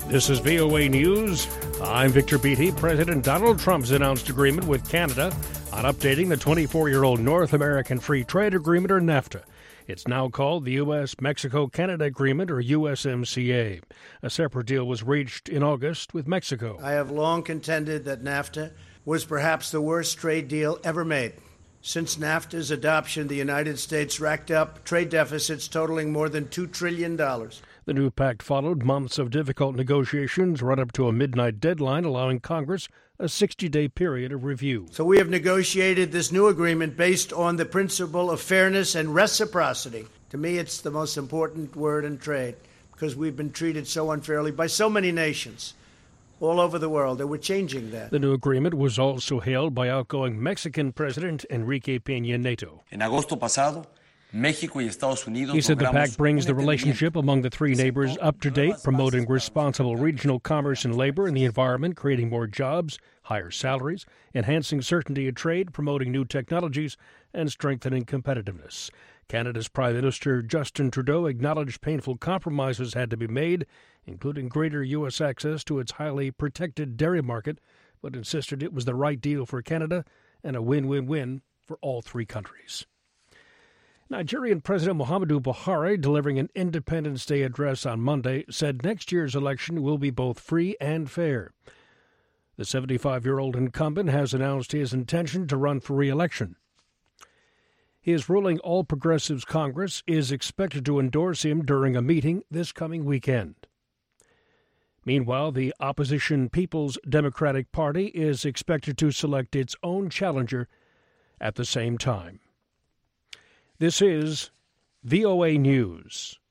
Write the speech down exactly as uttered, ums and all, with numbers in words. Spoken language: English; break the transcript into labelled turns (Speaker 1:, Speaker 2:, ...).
Speaker 1: This is V O A News. I'm Victor Beatty. President Donald Trump's announced agreement with Canada on updating the twenty-four-year-old North American Free Trade Agreement, or NAFTA. It's now called the U S Mexico-Canada Agreement, or U S M C A. A separate deal was reached in August with Mexico.
Speaker 2: I have long contended that NAFTA was perhaps the worst trade deal ever made. Since NAFTA's adoption, the United States racked up trade deficits totaling more than two trillion dollars.
Speaker 1: The new pact followed months of difficult negotiations run up to a midnight deadline, allowing Congress a sixty-day period of review.
Speaker 2: So we have negotiated this new agreement based on the principle of fairness and reciprocity. To me, it's the most important word in trade because we've been treated so unfairly by so many nations all over the world that we're changing that.
Speaker 1: The new agreement was also hailed by outgoing Mexican President Enrique Peña Nieto.
Speaker 3: En agosto pasado, México y Estados Unidos
Speaker 1: He said the pact brings the relationship among the three neighbors up to date, promoting responsible regional commerce and labor and the environment, creating more jobs, higher salaries, enhancing certainty of trade, promoting new technologies, and strengthening competitiveness. Canada's Prime Minister Justin Trudeau acknowledged painful compromises had to be made, including greater U S access to its highly protected dairy market, but insisted it was the right deal for Canada and a win-win-win for all three countries. Nigerian President Muhammadu Buhari, delivering an Independence Day address on Monday, said next year's election will be both free and fair. The seventy-five-year-old incumbent has announced his intention to run for re-election. His ruling All Progressives Congress is expected to endorse him during a meeting this coming weekend. Meanwhile, the opposition People's Democratic Party is expected to select its own challenger at the same time. This is V O A News.